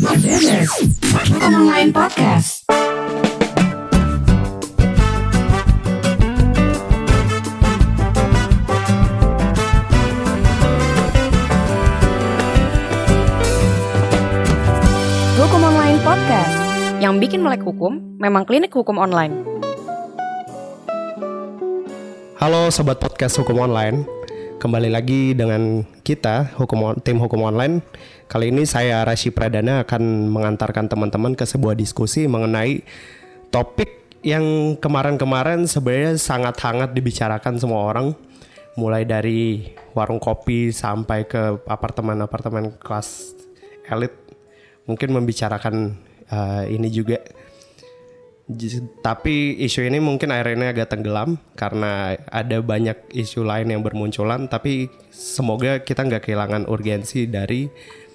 This is Hukum Online Podcast. Hukum Online Podcast. Yang bikin melek hukum memang klinik hukum online. Halo sobat podcast Hukum Online. Kembali lagi dengan kita tim Hukum Online. Kali ini saya Rashi Pradana akan mengantarkan teman-teman ke sebuah diskusi mengenai topik yang kemarin-kemarin sebenarnya sangat hangat dibicarakan semua orang, mulai dari warung kopi sampai ke apartemen-apartemen kelas elit mungkin membicarakan ini juga. Tapi isu ini mungkin akhirnya agak tenggelam karena ada banyak isu lain yang bermunculan. Tapi semoga kita nggak kehilangan urgensi dari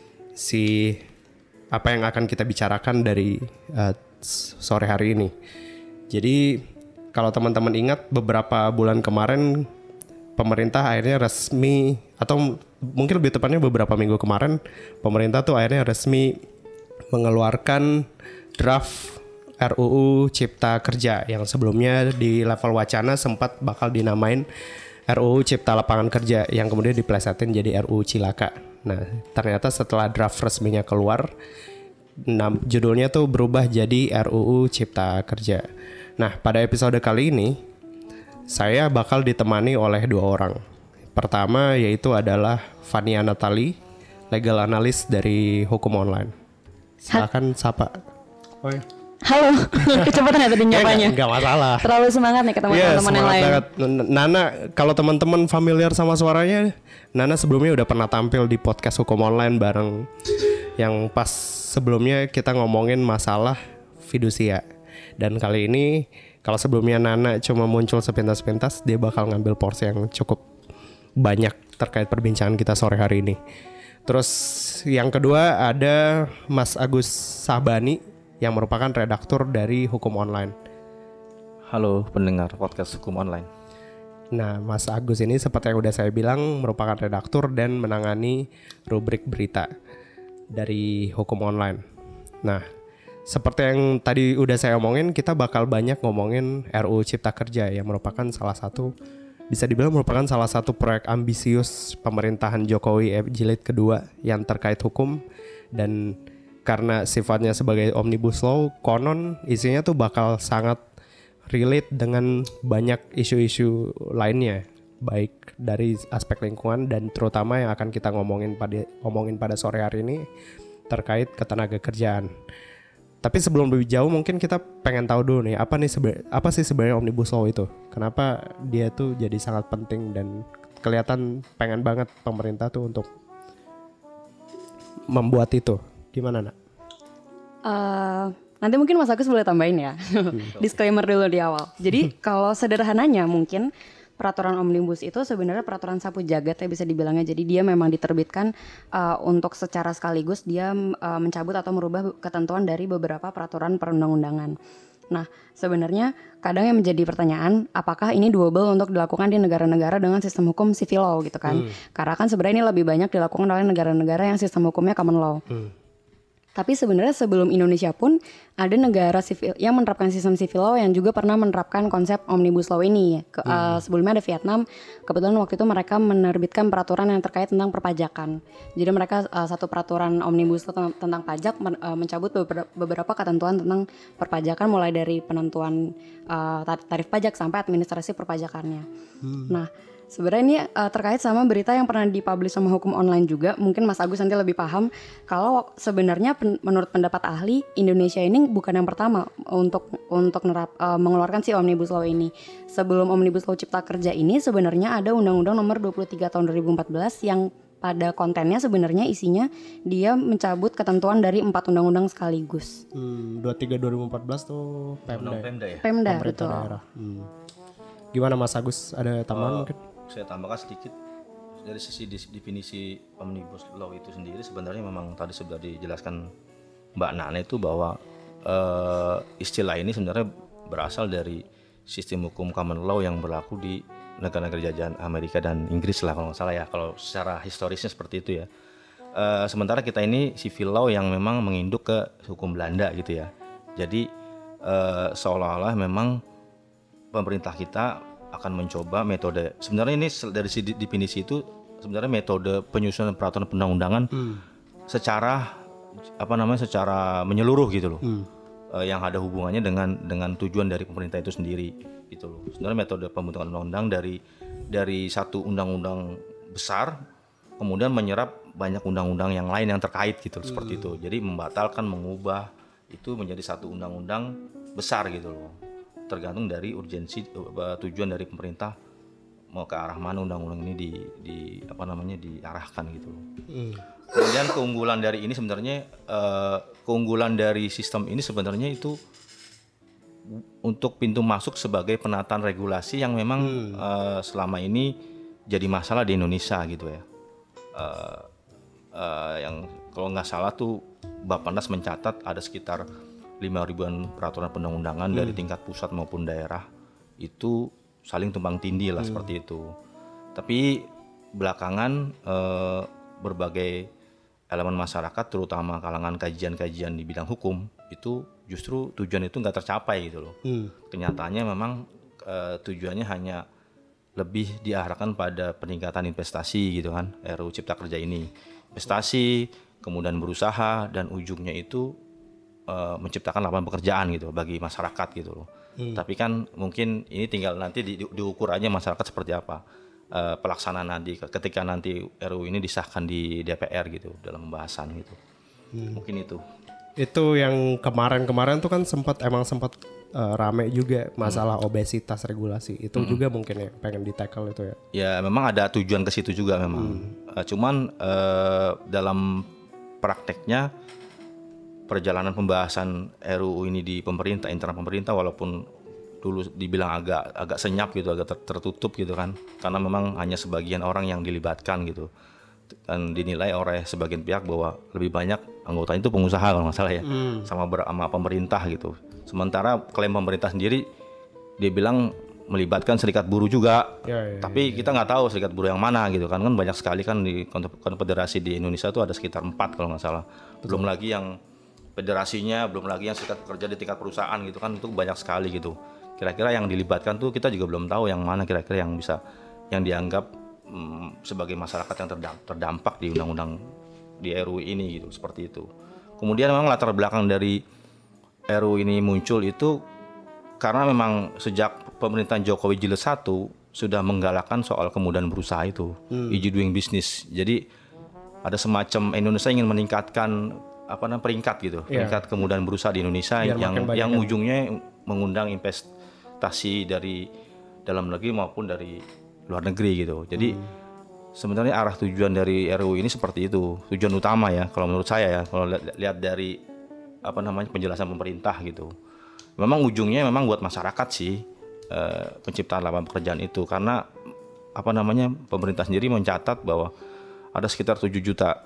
apa yang akan kita bicarakan dari sore hari ini. Jadi kalau teman-teman ingat beberapa bulan kemarin pemerintah akhirnya resmi, atau mungkin lebih tepatnya beberapa minggu kemarin, pemerintah tuh akhirnya resmi mengeluarkan draft RUU Cipta Kerja yang sebelumnya di level wacana sempat bakal dinamain RUU Cipta Lapangan Kerja yang kemudian diplesetin jadi RUU Cilaka. Nah, ternyata setelah draft resminya keluar, judulnya tuh berubah jadi RUU Cipta Kerja. Nah, pada episode kali ini saya bakal ditemani oleh dua orang. Pertama yaitu adalah Fania Natali, legal analyst dari Hukum Online. Silakan sapa. Oi. Halo, kecepatan ya tadi nyapanya. Enggak masalah. Terlalu semangat nih ketemu teman-teman yang lain. Banget. Nana, kalau teman-teman familiar sama suaranya, Nana sebelumnya udah pernah tampil di podcast Hukum Online bareng yang pas sebelumnya kita ngomongin masalah fidusia. Dan kali ini kalau sebelumnya Nana cuma muncul sepintas-pintas, dia bakal ngambil porsi yang cukup banyak terkait perbincangan kita sore hari ini. Terus yang kedua ada Mas Agus Sabani yang merupakan redaktur dari Hukum Online. Halo pendengar podcast Hukum Online. Nah, Mas Agus ini seperti yang udah saya bilang merupakan redaktur dan menangani rubrik berita dari Hukum Online. Nah, seperti yang tadi udah saya omongin, kita bakal banyak ngomongin RUU Cipta Kerja yang merupakan salah satu, bisa dibilang merupakan salah satu proyek ambisius pemerintahan Jokowi jilid kedua yang terkait hukum. Dan karena sifatnya sebagai omnibus law, konon isinya tuh bakal sangat relate dengan banyak isu-isu lainnya, baik dari aspek lingkungan dan terutama yang akan kita ngomongin pada sore hari ini terkait ketenaga kerjaan. Tapi sebelum lebih jauh mungkin kita pengen tahu dulu nih apa sih sebenarnya omnibus law itu? Kenapa dia tuh jadi sangat penting dan kelihatan pengen banget pemerintah tuh untuk membuat itu. Gimana nak? Nanti mungkin Mas Agus boleh tambahin ya. Disclaimer dulu di awal. Jadi kalau sederhananya mungkin peraturan omnibus itu sebenarnya peraturan sapu jagat ya bisa dibilangnya. Jadi dia memang diterbitkan untuk secara sekaligus dia mencabut atau merubah ketentuan dari beberapa peraturan perundang-undangan. Nah, sebenarnya kadang yang menjadi pertanyaan, apakah ini doable untuk dilakukan di negara-negara dengan sistem hukum civil law gitu kan? Karena kan sebenarnya ini lebih banyak dilakukan oleh negara-negara yang sistem hukumnya common law. Tapi sebenarnya sebelum Indonesia pun ada negara sivil yang menerapkan sistem civil law yang juga pernah menerapkan konsep omnibus law ini. Sebelumnya ada Vietnam, kebetulan waktu itu mereka menerbitkan peraturan yang terkait tentang perpajakan. Jadi mereka satu peraturan omnibus law tentang pajak mencabut beberapa ketentuan tentang perpajakan mulai dari penentuan tarif pajak sampai administrasi perpajakannya. Nah, sebenarnya ini terkait sama berita yang pernah dipublish sama Hukum Online juga. Mungkin Mas Agus nanti lebih paham. Kalau sebenarnya menurut pendapat ahli, Indonesia ini bukan yang pertama untuk mengeluarkan si Omnibus Law ini. Sebelum Omnibus Law Cipta Kerja ini sebenarnya ada Undang-Undang Nomor 23 Tahun 2014 yang pada kontennya sebenarnya isinya dia mencabut ketentuan dari 4 undang-undang sekaligus. 23 2014 tuh Pemda ya? Pemda betul. Gimana Mas Agus? Ada tambahan mungkin? Saya tambahkan sedikit dari sisi definisi omnibus law itu sendiri. Sebenarnya memang tadi sudah dijelaskan Mbak Nana itu bahwa istilah ini sebenarnya berasal dari sistem hukum common law yang berlaku di negara-negara jajahan Amerika dan Inggris lah kalau nggak salah ya, kalau secara historisnya seperti itu ya. sementara kita ini civil law yang memang menginduk ke hukum Belanda gitu ya. Jadi seolah-olah memang pemerintah kita akan mencoba metode, sebenarnya ini dari sisi definisi itu sebenarnya metode penyusunan peraturan perundang-undangan secara secara menyeluruh gitu loh. Yang ada hubungannya dengan tujuan dari pemerintah itu sendiri gitu loh. Sebenarnya metode pembentukan undang-undang dari satu undang-undang besar kemudian menyerap banyak undang-undang yang lain yang terkait gitu seperti itu. Jadi membatalkan, mengubah itu menjadi satu undang-undang besar gitu loh. Tergantung dari urgensi tujuan dari pemerintah mau ke arah mana undang-undang ini diarahkan gitu loh. Kemudian keunggulan dari ini sebenarnya keunggulan dari sistem ini sebenarnya itu untuk pintu masuk sebagai penataan regulasi yang memang selama ini jadi masalah di Indonesia gitu ya. Yang kalau nggak salah tuh Bappenas mencatat ada sekitar 5.000-an peraturan perundang-undangan dari tingkat pusat maupun daerah itu saling tumpang tindih lah seperti itu. Tapi belakangan berbagai elemen masyarakat terutama kalangan kajian-kajian di bidang hukum itu justru tujuan itu nggak tercapai gitu loh. Kenyataannya memang tujuannya hanya lebih diarahkan pada peningkatan investasi gitu kan, RUU Cipta Kerja ini. Investasi, kemudian berusaha dan ujungnya itu menciptakan lapangan pekerjaan gitu bagi masyarakat gitu loh. Tapi kan mungkin ini tinggal nanti diukur aja masyarakat seperti apa pelaksanaan nanti ketika nanti RUU ini disahkan di DPR gitu dalam pembahasan gitu. Mungkin itu yang kemarin tuh kan sempat rame juga masalah obesitas regulasi itu juga mungkin ya pengen di-tackle itu ya. Ya memang ada tujuan ke situ juga memang. Cuman dalam prakteknya perjalanan pembahasan RUU ini di pemerintah, internal pemerintah walaupun dulu dibilang agak senyap gitu, agak tertutup gitu kan, karena memang hanya sebagian orang yang dilibatkan gitu, dan dinilai oleh sebagian pihak bahwa lebih banyak anggotanya itu pengusaha kalau nggak salah ya, sama pemerintah gitu. Sementara klaim pemerintah sendiri dia bilang melibatkan serikat buruh juga, tapi kita nggak tahu serikat buruh yang mana gitu kan banyak sekali kan di konfederasi di Indonesia itu ada sekitar 4 kalau nggak salah. Belum lagi yang federasinya, belum lagi yang serikat pekerja di tingkat perusahaan gitu kan, itu banyak sekali gitu. Kira-kira yang dilibatkan tuh kita juga belum tahu yang mana kira-kira yang dianggap sebagai masyarakat yang terdampak di undang-undang di RUU ini gitu, seperti itu. Kemudian memang latar belakang dari RUU ini muncul itu karena memang sejak pemerintahan Jokowi Jilid 1 sudah menggalakkan soal kemudahan berusaha itu, easy doing business. Jadi ada semacam Indonesia ingin meningkatkan peringkat gitu, peringkat kemudahan berusaha di Indonesia yang ujungnya mengundang investasi dari dalam negeri maupun dari luar negeri gitu. Jadi sebenarnya arah tujuan dari RUU ini seperti itu, tujuan utama ya kalau menurut saya ya, kalau lihat dari penjelasan pemerintah gitu. Memang ujungnya memang buat masyarakat sih penciptaan lapangan pekerjaan itu, karena pemerintah sendiri mencatat bahwa ada sekitar 7 juta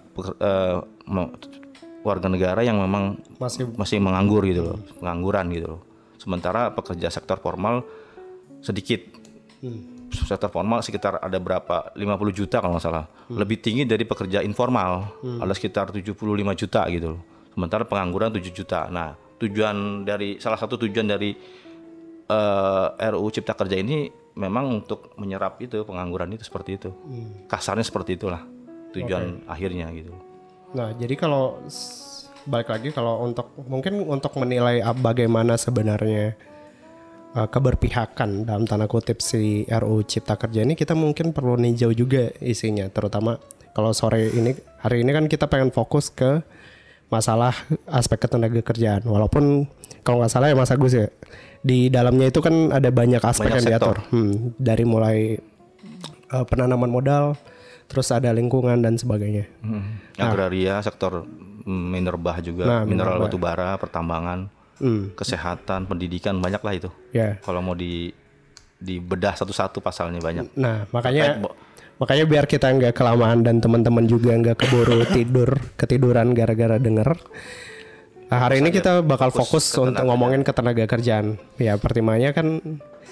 warga negara yang memang masih menganggur gitu loh, pengangguran gitu loh. Sementara pekerja sektor formal sedikit. Sektor formal sekitar ada berapa? 50 juta kalau nggak salah. Lebih tinggi dari pekerja informal, ada sekitar 75 juta gitu loh. Sementara pengangguran 7 juta. Nah, salah satu tujuan dari RUU Cipta Kerja ini memang untuk menyerap itu pengangguran itu seperti itu. Kasarnya seperti itulah tujuan akhirnya gitu. Nah, jadi kalau balik lagi kalau untuk menilai bagaimana sebenarnya keberpihakan dalam tanda kutip si RUU Cipta Kerja ini, kita mungkin perlu ninjau juga isinya, terutama kalau hari ini kan kita pengen fokus ke masalah aspek ketenaga kerjaan. Walaupun kalau nggak salah ya Mas Agus ya, di dalamnya itu kan ada banyak aspek yang diatur. Dari mulai penanaman modal, terus ada lingkungan dan sebagainya. Agraria, sektor minerbah juga, mineral batubara, pertambangan, kesehatan, pendidikan, banyak lah itu. Kalau mau dibedah satu-satu pasalnya banyak. Nah, makanya biar kita nggak kelamaan dan teman-teman juga nggak keburu ketiduran gara-gara denger. Nah, hari ini kita bakal fokus untuk ngomongin ketenaga kerjaan. Ya, pertimbangannya kan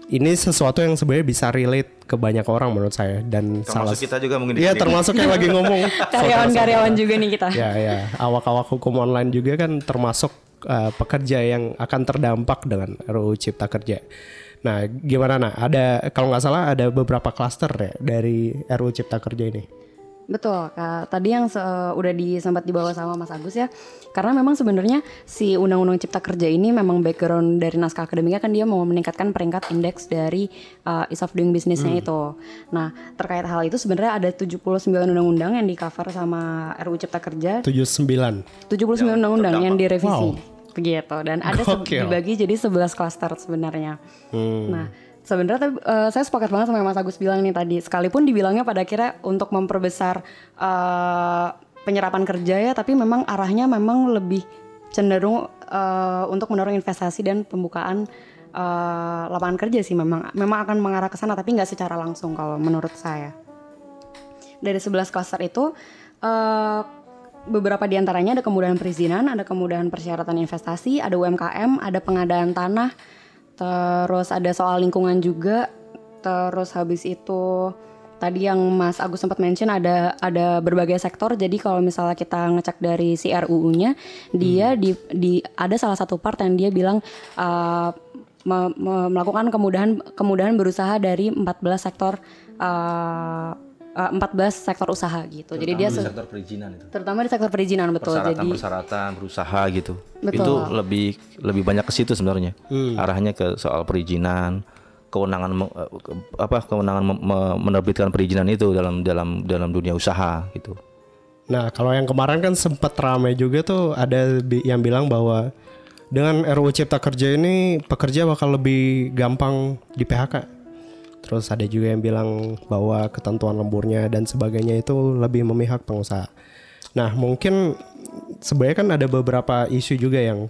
ini sesuatu yang sebenarnya bisa relate ke banyak orang menurut saya, dan Termasuk kita juga mungkin di Iya, sini. termasuk yang lagi ngomong. Karyawan-karyawan juga nih kita. Ya, awak-awak hukum online juga kan termasuk pekerja yang akan terdampak dengan RUU Cipta Kerja. Nah, gimana Ada, kalau nggak salah ada beberapa klaster ya dari RUU Cipta Kerja ini. Betul, Kak. Tadi yang udah sempat dibawa sama Mas Agus ya. Karena memang sebenarnya si Undang-Undang Cipta Kerja ini memang background dari naskah akademiknya kan dia mau meningkatkan peringkat indeks dari ease of doing business-nya itu. Nah, terkait hal itu sebenarnya ada 79 undang-undang yang di cover sama RUU Cipta Kerja. 79 undang-undang yang direvisi. Wow. Begitu. Dan ada dibagi jadi 11 klaster sebenarnya. Nah, sebenarnya saya sepakat banget sama yang Mas Agus bilang nih tadi. Sekalipun dibilangnya pada akhirnya untuk memperbesar penyerapan kerja ya, tapi memang arahnya memang lebih cenderung untuk mendorong investasi dan pembukaan lapangan kerja sih. Memang akan mengarah ke sana, tapi nggak secara langsung kalau menurut saya. Dari 11 klaster itu beberapa diantaranya ada kemudahan perizinan, ada kemudahan persyaratan investasi, ada UMKM, ada pengadaan tanah, terus ada soal lingkungan juga, terus habis itu tadi yang Mas Agus sempat mention ada berbagai sektor. Jadi kalau misalnya kita ngecek dari si RUU-nya, dia ada salah satu part yang dia bilang melakukan kemudahan berusaha dari 14 sektor 14 sektor usaha gitu. Jadi dia sektor perizinan itu. Terutama di sektor perizinan, betul. Persyaratan berusaha gitu. Betul. Itu lebih banyak ke situ sebenarnya. Arahnya ke soal perizinan, kewenangan menerbitkan perizinan itu dalam dunia usaha gitu. Nah, kalau yang kemarin kan sempat ramai juga tuh, ada yang bilang bahwa dengan RUU Cipta Kerja ini pekerja bakal lebih gampang di PHK. Terus ada juga yang bilang bahwa ketentuan lemburnya dan sebagainya itu lebih memihak pengusaha. Nah, mungkin sebenarnya kan ada beberapa isu juga yang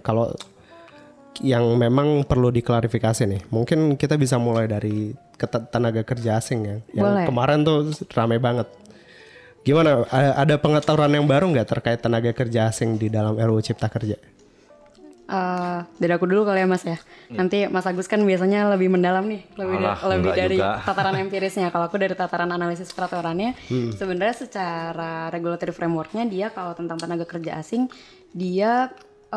memang perlu diklarifikasi nih. Mungkin kita bisa mulai dari tenaga kerja asing ya, yang kemarin tuh ramai banget. Gimana? Ada pengetahuan yang baru nggak terkait tenaga kerja asing di dalam RUU Cipta Kerja? Dari aku dulu kali ya Mas ya. Nanti Mas Agus kan biasanya lebih mendalam nih, lebih dari juga tataran empirisnya. Kalau aku dari tataran analisis peraturannya, sebenarnya secara regulatory frameworknya dia kalau tentang tenaga kerja asing dia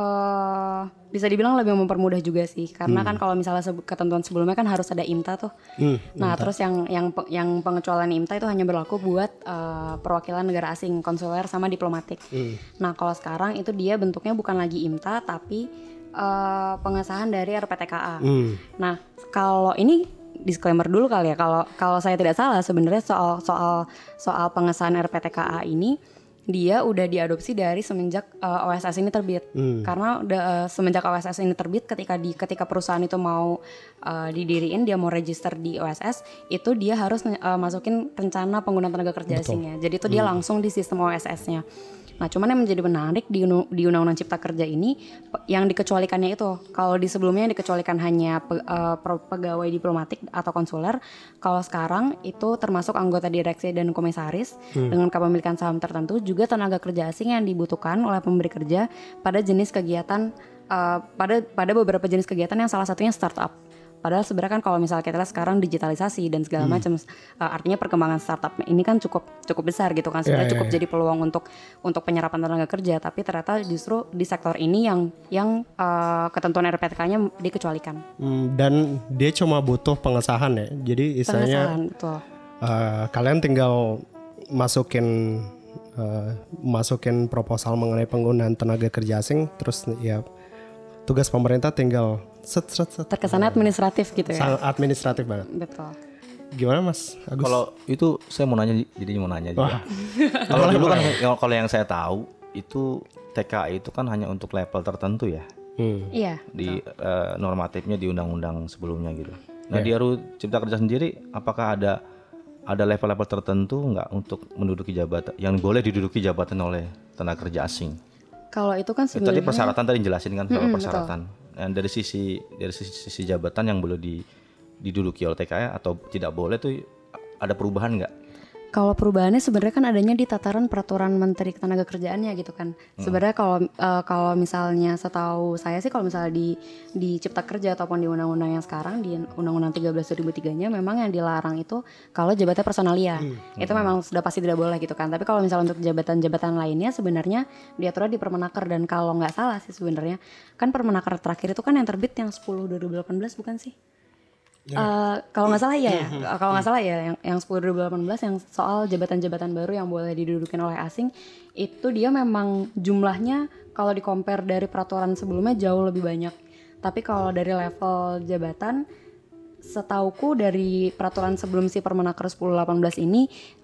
bisa dibilang lebih mempermudah juga sih, karena kan kalau misalnya ketentuan sebelumnya kan harus ada IMTA tuh. Nah, terus yang pengecualian IMTA itu hanya berlaku buat perwakilan negara asing, konsuler sama diplomatik. Nah, kalau sekarang itu dia bentuknya bukan lagi IMTA tapi pengesahan dari RPTKA. Nah, kalau ini disclaimer dulu kali ya, kalau saya tidak salah sebenarnya soal pengesahan RPTKA ini dia udah diadopsi dari semenjak OSS ini terbit. Karena semenjak OSS ini terbit, ketika perusahaan itu mau didiriin, dia mau register di OSS, itu dia harus masukin rencana penggunaan tenaga kerja asingnya. Jadi itu dia langsung di sistem OSS-nya. Nah, cuman yang menjadi menarik di Undang-Undang Cipta Kerja ini yang dikecualikannya itu. Kalau di sebelumnya yang dikecualikan hanya pegawai diplomatik atau konsuler, kalau sekarang itu termasuk anggota direksi dan komisaris dengan kepemilikan saham tertentu, juga tenaga kerja asing yang dibutuhkan oleh pemberi kerja pada jenis kegiatan pada beberapa jenis kegiatan yang salah satunya startup. Padahal sebenarnya kan kalau misalnya kita lihat sekarang digitalisasi dan segala macam, artinya perkembangan startup ini kan cukup besar gitu kan, sebenarnya cukup jadi peluang untuk penyerapan tenaga kerja. Tapi ternyata justru di sektor ini yang ketentuan RPTK-nya dikecualikan. Dan dia cuma butuh pengesahan ya. Jadi istilahnya kalian tinggal masukin proposal mengenai penggunaan tenaga kerja asing, terus ya tugas pemerintah tinggal terkesannya administratif gitu ya. Sangat administratif banget. Betul. Gimana Mas Agus? Kalau itu saya mau nanya juga. Kalau dulu kan kalau yang saya tahu itu TKI itu kan hanya untuk level tertentu ya. Iya. Di normatifnya di undang-undang sebelumnya gitu. Nah, di RUU Cipta Kerja sendiri apakah ada level-level tertentu nggak untuk menduduki jabatan yang boleh diduduki jabatan oleh tenaga kerja asing? Kalau itu kan sebenarnya tadi persyaratan tadi jelasin kan soal persyaratan. Dan dari sisi jabatan yang boleh diduduki oleh TKI atau tidak boleh tuh ada perubahan nggak? Kalau perubahannya sebenarnya kan adanya di tataran peraturan Menteri Ketenagakerjaannya gitu kan. Sebenarnya kalau misalnya setahu saya sih kalau misalnya di Cipta Kerja ataupun di undang-undang yang sekarang di Undang-Undang 13/2003-nya memang yang dilarang itu kalau jabatan personalia. Itu memang sudah pasti tidak boleh gitu kan. Tapi kalau misalnya untuk jabatan-jabatan lainnya sebenarnya diaturnya di Permenaker, dan kalau nggak salah sih sebenarnya kan Permenaker terakhir itu kan yang terbit yang 10/2018 bukan sih? Kalau nggak salah kalau nggak salah ya yang 10/2018 yang soal jabatan-jabatan baru yang boleh didudukin oleh asing itu dia memang jumlahnya kalau di compare dari peraturan sebelumnya jauh lebih banyak. Tapi kalau dari level jabatan setauku dari peraturan sebelum si Permenaker 10/18 ini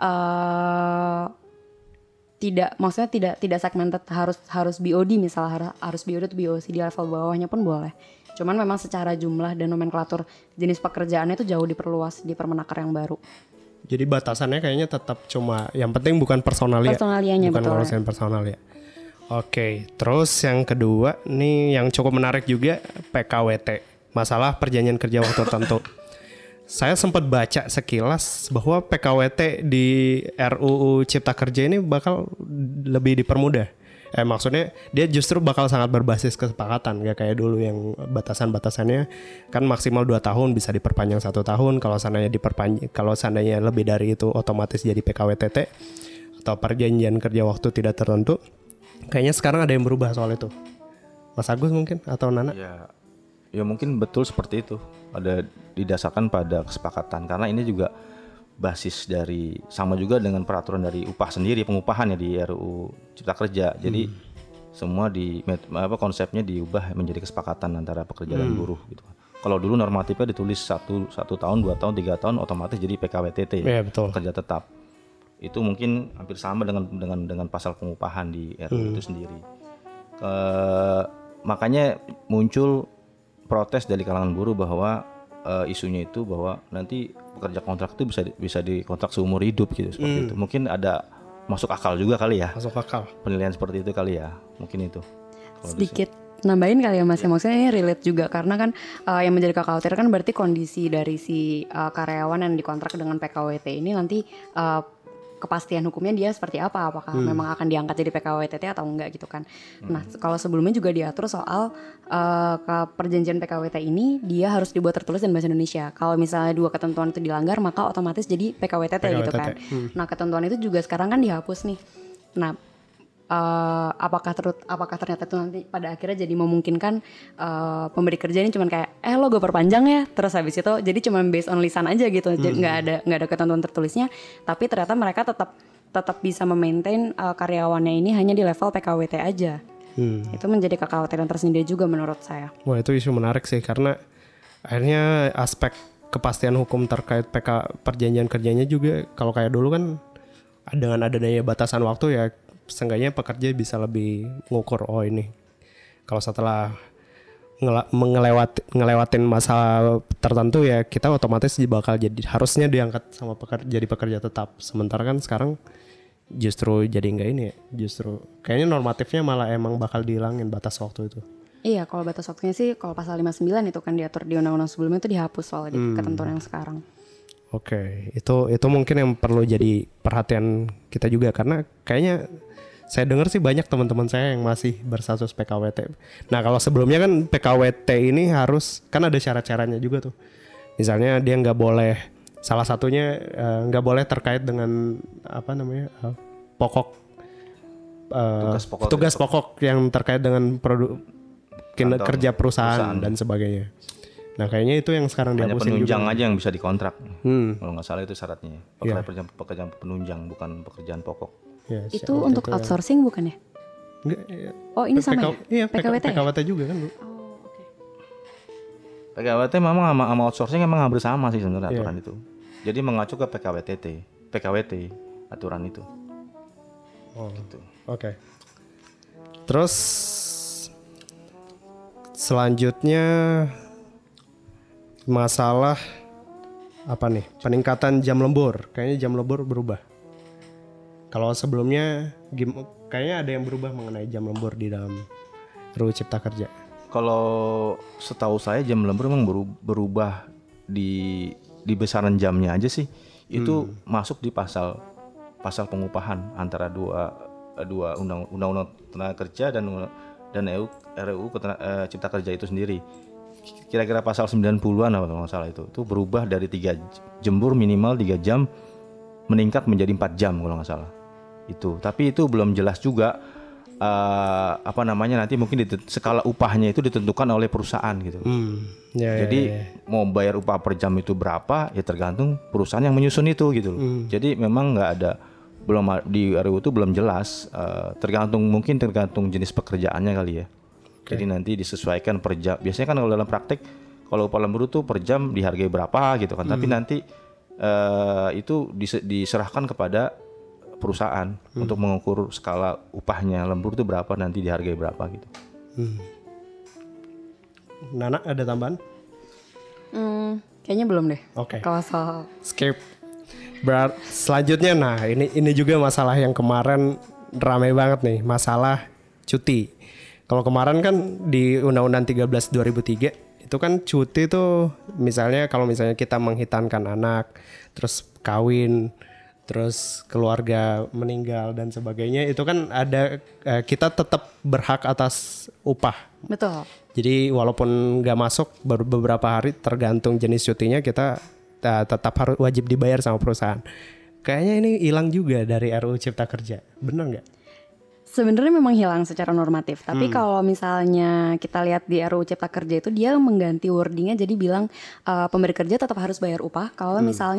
tidak segmented harus BOD misalnya harus BOD atau BOC, di level bawahnya pun boleh. Cuman memang secara jumlah dan nomenklatur jenis pekerjaannya itu jauh diperluas di Permenaker yang baru. Jadi batasannya kayaknya tetap cuma yang penting bukan personalia. Personalianya bukan betul. Bukan ngurusin personalia. Oke, terus yang kedua nih yang cukup menarik juga PKWT, masalah perjanjian kerja waktu tertentu. Saya sempat baca sekilas bahwa PKWT di RUU Cipta Kerja ini bakal lebih dipermudah. Maksudnya dia justru bakal sangat berbasis kesepakatan, gak kayak dulu yang batasan-batasannya kan maksimal 2 tahun bisa diperpanjang 1 tahun, kalau seandainya lebih dari itu otomatis jadi PKWTT atau perjanjian kerja waktu tidak tertentu. Kayaknya sekarang ada yang berubah soal itu. Mas Agus mungkin atau Nana? Ya mungkin betul seperti itu. Ada didasarkan pada kesepakatan karena ini juga basis dari sama juga dengan peraturan dari upah sendiri, pengupahan ya di RUU Cipta Kerja. Jadi semua konsepnya diubah menjadi kesepakatan antara pekerja dan buruh gitu. Kalau dulu normatifnya ditulis 1 tahun, 2 tahun, 3 tahun otomatis jadi PKWTT, pekerja tetap. Itu mungkin hampir sama dengan pasal pengupahan di RUU itu sendiri. Makanya muncul protes dari kalangan buruh bahwa isunya itu bahwa nanti pekerja kontrak itu bisa dikontrak seumur hidup gitu seperti itu. Mungkin ada masuk akal juga kali ya. Masuk akal. Penilaian seperti itu kali ya. Mungkin itu. Sedikit nambahin kali ya Mas ya. Maksudnya ini relate juga karena kan yang menjadi kekhawatiran kan berarti kondisi dari si karyawan yang dikontrak dengan PKWT ini nanti kepastian hukumnya dia seperti apa, apakah memang akan diangkat jadi PKWTT atau enggak gitu kan. Nah kalau sebelumnya juga diatur soal perjanjian PKWT ini dia harus dibuat tertulis dalam bahasa Indonesia. Kalau misalnya 2 ketentuan itu dilanggar maka otomatis jadi PKWTT gitu kan. Nah ketentuan itu juga sekarang kan dihapus nih. Nah apakah ternyata itu nanti pada akhirnya jadi memungkinkan pemberi kerja ini cuman kayak lo gue perpanjang ya, terus habis itu jadi cuman based on lisan aja gitu, nggak ada ketentuan tertulisnya, tapi ternyata mereka tetap bisa memaintain karyawannya ini hanya di level PKWT aja. Itu menjadi kekhawatiran tersendiri juga menurut saya. Wah itu isu menarik sih karena akhirnya aspek kepastian hukum terkait perjanjian kerjanya juga kalau kayak dulu kan dengan adanya batasan waktu ya seenggaknya pekerja bisa lebih ngukur ini kalau setelah ngelewatin masa tertentu ya kita otomatis bakal harusnya diangkat sama jadi pekerja tetap. Sementara kan sekarang justru jadi enggak ini ya, justru kayaknya normatifnya malah emang bakal dihilangin batas waktu itu. Iya, kalau batas waktunya sih kalau pasal 59 itu kan diatur di undang-undang sebelumnya itu dihapus soal di ketentuan yang sekarang. Oke, itu mungkin yang perlu jadi perhatian kita juga karena kayaknya saya dengar sih banyak teman-teman saya yang masih berstatus PKWT. Nah kalau sebelumnya kan PKWT ini harus kan ada syarat-syaratnya juga tuh. Misalnya dia nggak boleh, salah satunya nggak boleh terkait dengan tugas pokok yang terkait dengan kerja perusahaan dan sebagainya. Nah kayaknya itu yang sekarang dihapusin juga. Penunjang aja yang bisa dikontrak. Kalau nggak salah itu syaratnya. Pekerjaan penunjang bukan pekerjaan pokok. Ya, itu untuk outsourcing bukan ya? Enggak. Oh ini sama ya? PKWT juga kan Bu. Oh oke. PKWT memang sama outsourcing emang hampir sama sih sebenarnya aturan itu. Jadi mengacu ke PKWT aturan itu. Oh gitu. Oke. Terus selanjutnya masalah apa nih? Peningkatan jam lembur. Kayaknya jam lembur berubah. Kalau sebelumnya kayaknya ada yang berubah mengenai jam lembur di dalam RUU Cipta Kerja. Kalau setahu saya jam lembur memang berubah di besaran jamnya aja sih. Itu masuk di pasal pasal pengupahan antara dua undang-undang tenaga kerja dan RUU Cipta Kerja itu sendiri. Kira-kira pasal 90-an apa kalau nggak salah itu berubah dari 3 jembur minimal 3 jam meningkat menjadi 4 jam kalau nggak salah itu. Tapi itu belum jelas juga nanti mungkin skala upahnya itu ditentukan oleh perusahaan gitu. Jadi mau bayar upah per jam itu berapa ya tergantung perusahaan yang menyusun itu gitu loh. Jadi memang nggak ada, belum di RUU itu belum jelas, tergantung jenis pekerjaannya kali ya. Jadi nanti disesuaikan per jam. Biasanya kan kalau dalam praktek kalau upah lembur itu per jam dihargai berapa gitu kan. Tapi nanti itu diserahkan kepada perusahaan untuk mengukur skala upahnya lembur itu berapa, nanti dihargai berapa gitu. Nana ada tambahan? Kayaknya belum deh. Oke. Kalau soal Skip. Selanjutnya, nah ini juga masalah yang kemarin ramai banget nih, masalah cuti. Kalau kemarin kan di Undang-Undang 13 2003 itu kan cuti tuh misalnya kalau misalnya kita menghitankan anak, terus kawin, terus keluarga meninggal dan sebagainya, itu kan ada kita tetap berhak atas upah. betul. Jadi walaupun nggak masuk beberapa hari tergantung jenis cutinya, kita tetap harus wajib dibayar sama perusahaan. Kayaknya ini hilang juga dari RUU Cipta Kerja, benar nggak? Sebenarnya memang hilang secara normatif, tapi kalau misalnya kita lihat di RUU Cipta Kerja itu dia mengganti wordingnya jadi bilang pemberi kerja tetap harus bayar upah kalau misalnya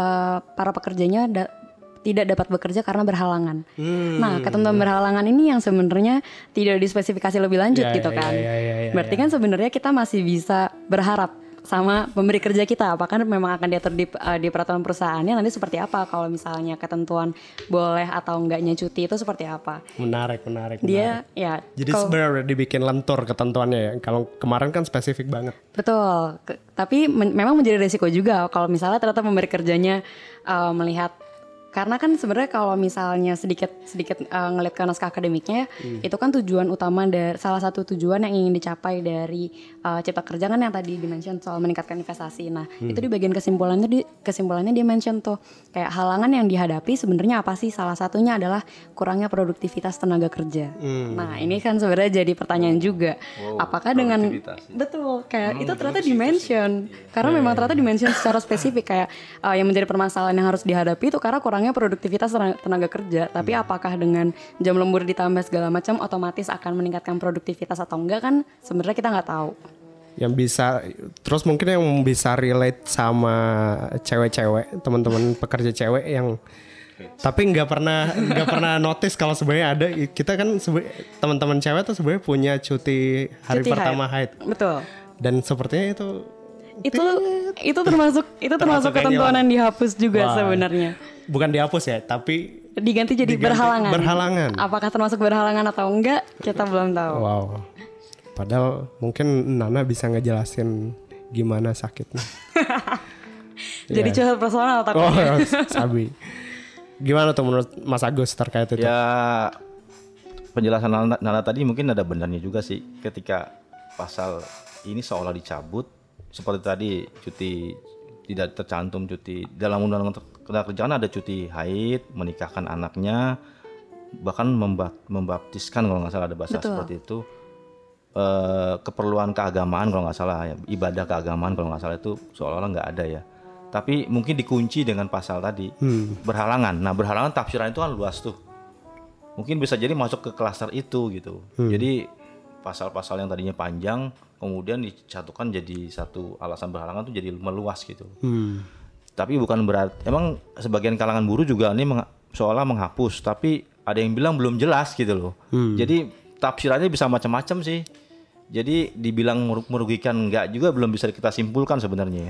para pekerjanya tidak dapat bekerja karena berhalangan. Nah, ketentuan berhalangan ini yang sebenarnya tidak dispesifikasi lebih lanjut gitu kan. Berarti kan sebenarnya kita masih bisa berharap sama pemberi kerja kita, apakah memang akan diatur di peraturan perusahaannya nanti seperti apa, kalau misalnya ketentuan boleh atau enggaknya cuti itu seperti apa. Menarik. Dia ya. Jadi sebenarnya dibikin lentur ketentuannya ya. Kalau kemarin kan spesifik banget. Betul. Tapi memang menjadi risiko juga kalau misalnya ternyata pemberi kerjanya melihat, karena kan sebenarnya kalau misalnya sedikit ngeliat ke naskah akademiknya, itu kan tujuan utama dari salah satu tujuan yang ingin dicapai dari Cipta Kerja kan yang tadi di-mention soal meningkatkan investasi. Nah, itu di bagian kesimpulannya dia mention tuh kayak halangan yang dihadapi sebenarnya apa sih? Salah satunya adalah kurangnya produktivitas tenaga kerja. Nah, ini kan sebenarnya jadi pertanyaan juga. Apakah dengan betul kayak itu ternyata di-mention. Karena memang ternyata di-mention secara spesifik kayak yang menjadi permasalahan yang harus dihadapi itu karena kurangnya produktivitas tenaga kerja. Tapi apakah dengan jam lembur ditambah segala macam otomatis akan meningkatkan produktivitas atau enggak kan sebenarnya kita nggak tahu. Yang bisa terus mungkin yang bisa relate sama cewek-cewek, teman-teman pekerja cewek yang tapi nggak pernah notice kalau sebenarnya ada, kita kan teman-teman cewek tuh sebenarnya punya cuti hari pertama haid. Betul. Dan sepertinya itu termasuk ketentuan yang dihapus juga sebenarnya. Bukan dihapus ya, tapi diganti jadi berhalangan. Berhalangan. Apakah termasuk berhalangan atau enggak? Kita belum tahu. Wow. Padahal mungkin Nana bisa ngejelasin gimana sakitnya. Jadi curhat personal tapi. Sabi. Gimana tuh menurut Mas Agus terkait itu? Ya, penjelasan Nana tadi mungkin ada benarnya juga sih. Ketika pasal ini seolah dicabut, seperti tadi cuti tidak tercantum cuti dalam undang-undang ketenagakerjaan, ada cuti haid, menikahkan anaknya, bahkan membaptiskan kalau nggak salah ada bahasa seperti itu, keperluan keagamaan kalau nggak salah ya, ibadah keagamaan kalau nggak salah itu seolah-olah nggak ada ya. Tapi mungkin dikunci dengan pasal tadi berhalangan. Nah berhalangan tafsiran itu kan luas tuh, mungkin bisa jadi masuk ke klaster itu gitu. Jadi pasal-pasal yang tadinya panjang kemudian disatukan jadi satu alasan berhalangan tuh jadi meluas gitu. Tapi bukan berarti, emang sebagian kalangan buruh juga ini seolah menghapus, tapi ada yang bilang belum jelas gitu loh. Jadi tafsirannya bisa macam-macam sih. Jadi dibilang merugikan enggak juga belum bisa kita simpulkan sebenarnya ya.